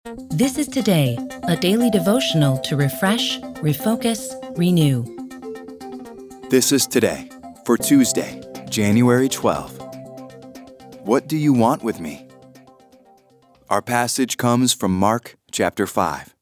This is Today, a daily devotional to refresh, refocus, renew. This is Today for Tuesday, January 12th. What do you want with me? Our passage comes from Mark chapter 5.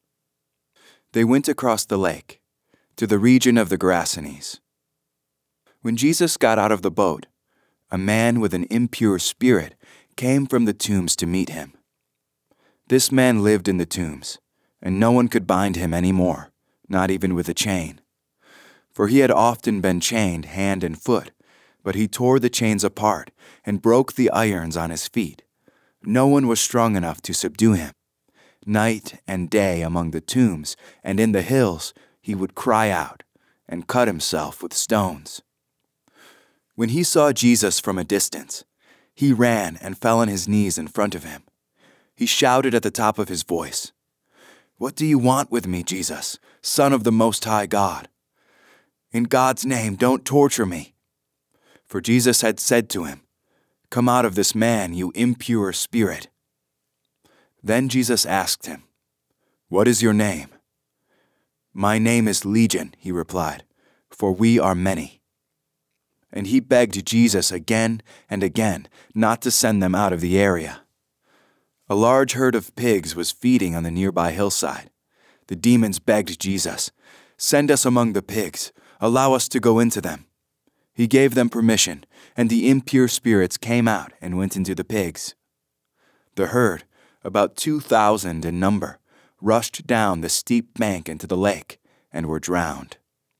They went across the lake to the region of the Gerasenes. When Jesus got out of the boat, a man with an impure spirit came from the tombs to meet him. This man lived in the tombs, and no one could bind him any more, not even with a chain. For he had often been chained hand and foot, but he tore the chains apart and broke the irons on his feet. No one was strong enough to subdue him. Night and day among the tombs and in the hills he would cry out and cut himself with stones. When he saw Jesus from a distance, he ran and fell on his knees in front of him. He shouted at the top of his voice, "What do you want with me, Jesus, Son of the Most High God? In God's name, don't torture me." For Jesus had said to him, "Come out of this man, you impure spirit." Then Jesus asked him, "What is your name?" "My name is Legion," he replied, "for we are many." And he begged Jesus again and again not to send them out of the area. A large herd of pigs was feeding on the nearby hillside. The demons begged Jesus, "Send us among the pigs. Allow us to go into them." He gave them permission, and the impure spirits came out and went into the pigs. The herd, about 2,000 in number, rushed down the steep bank into the lake and were drowned.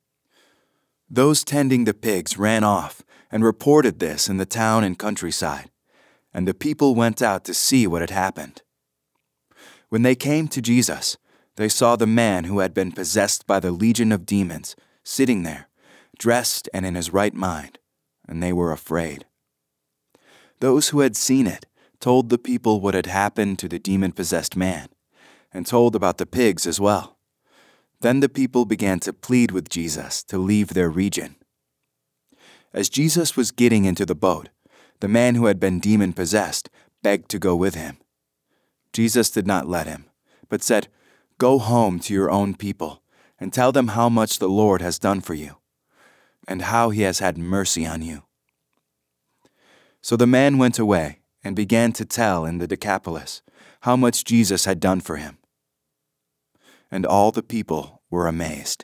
Those tending the pigs ran off and reported this in the town and countryside, and the people went out to see what had happened. When they came to Jesus, they saw the man who had been possessed by the legion of demons sitting there, dressed and in his right mind, and they were afraid. Those who had seen it told the people what had happened to the demon-possessed man, and told about the pigs as well. Then the people began to plead with Jesus to leave their region. As Jesus was getting into the boat, the man who had been demon-possessed begged to go with him. Jesus did not let him, but said, "Go home to your own people and tell them how much the Lord has done for you, and how he has had mercy on you." So the man went away and began to tell in the Decapolis how much Jesus had done for him. And all the people were amazed.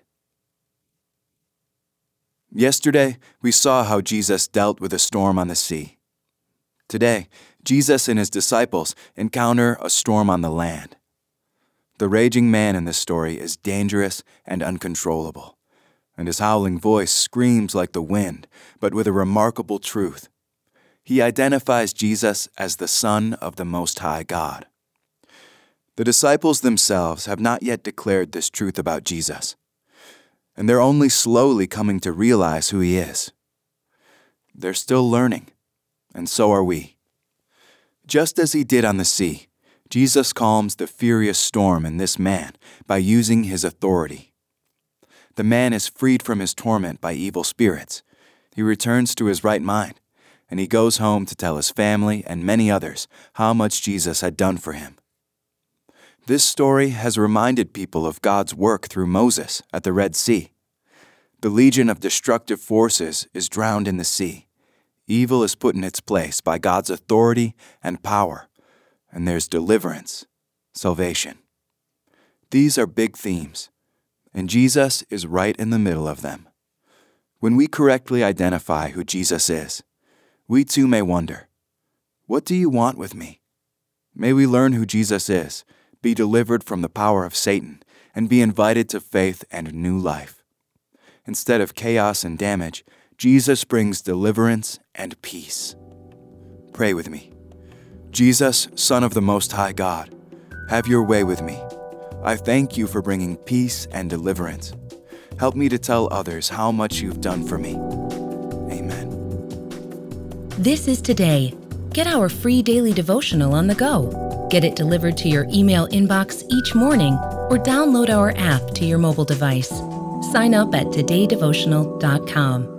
Yesterday, we saw how Jesus dealt with a storm on the sea. Today, Jesus and his disciples encounter a storm on the land. The raging man in this story is dangerous and uncontrollable, and his howling voice screams like the wind, but with a remarkable truth. He identifies Jesus as the Son of the Most High God. The disciples themselves have not yet declared this truth about Jesus, and they're only slowly coming to realize who he is. They're still learning, and so are we. Just as he did on the sea, Jesus calms the furious storm in this man by using his authority. The man is freed from his torment by evil spirits. He returns to his right mind, and he goes home to tell his family and many others how much Jesus had done for him. This story has reminded people of God's work through Moses at the Red Sea. The legion of destructive forces is drowned in the sea. Evil is put in its place by God's authority and power, and there's deliverance, salvation. These are big themes, and Jesus is right in the middle of them. When we correctly identify who Jesus is, we too may wonder, what do you want with me? May we learn who Jesus is, be delivered from the power of Satan, and be invited to faith and new life. Instead of chaos and damage, Jesus brings deliverance and peace. Pray with me. Jesus, Son of the Most High God, have your way with me. I thank you for bringing peace and deliverance. Help me to tell others how much you've done for me. Amen. This is Today. Get our free daily devotional on the go. Get it delivered to your email inbox each morning or download our app to your mobile device. Sign up at todaydevotional.com.